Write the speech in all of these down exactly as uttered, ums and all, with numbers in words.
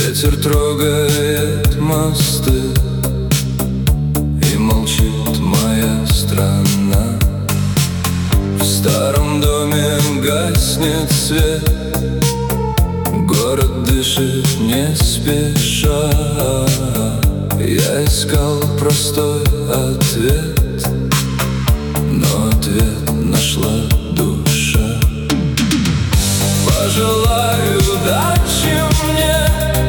Ветер трогает мосты, и молчит моя страна. В старом доме гаснет свет, город дышит не спеша. Я искал простой ответ, но ответ нашла душа. Пожелай удачи мне,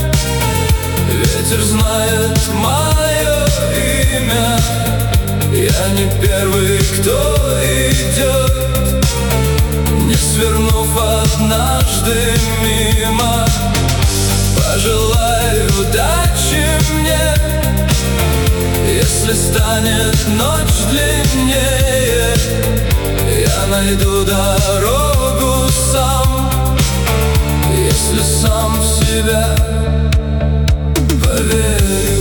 ветер знает мое имя. Я не первый, кто идет, не свернув однажды мимо. Пожелай удачи мне, если станет ночь длиннее. Я найду дорогу сам, если сам в себя поверю.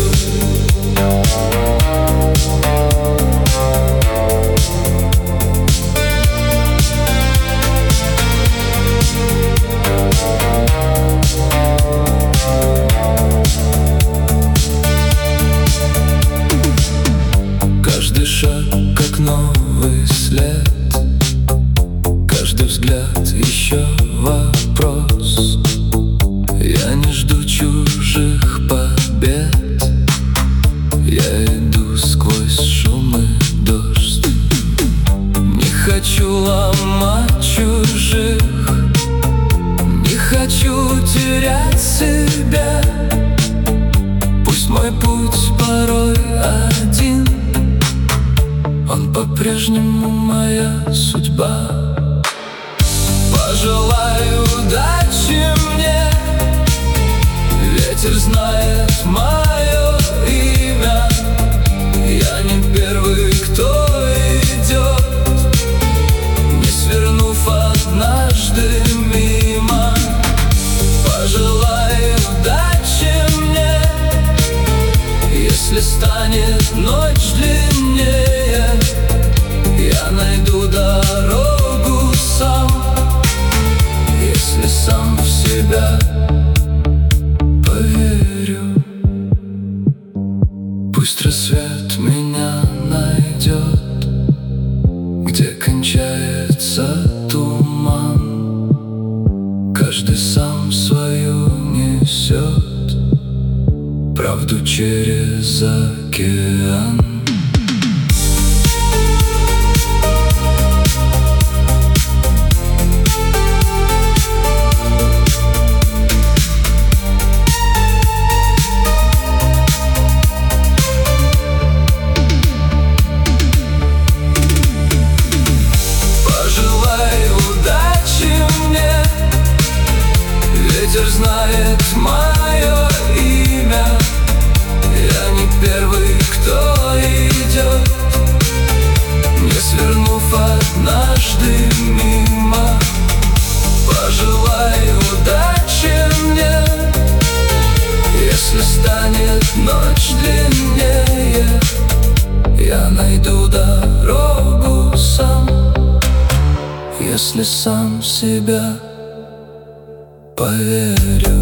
Каждый шаг как новый след, каждый взгляд еще вопрос. Я не жду чужих побед, я иду сквозь шум и дождь. Не хочу ломать чужих, не хочу терять себя. Пусть мой путь порой один, он по-прежнему моя судьба. Пожелай удачи мне, ветер знает мое имя. Я не первый, кто идет, не свернув однажды мимо. Пожелай удачи мне, если станет ночь длиннее. Я найду дорогу сам, если сам в себя поверю. Пусть рассвет меня найдет, где кончается туман. Каждый сам свою несет правду через океан. Ветер знает мое имя. Я не первый, кто идет, не свернув однажды мимо. Пожелай удачи мне, если станет ночь длиннее. Я найду дорогу сам, если сам в себя поверю.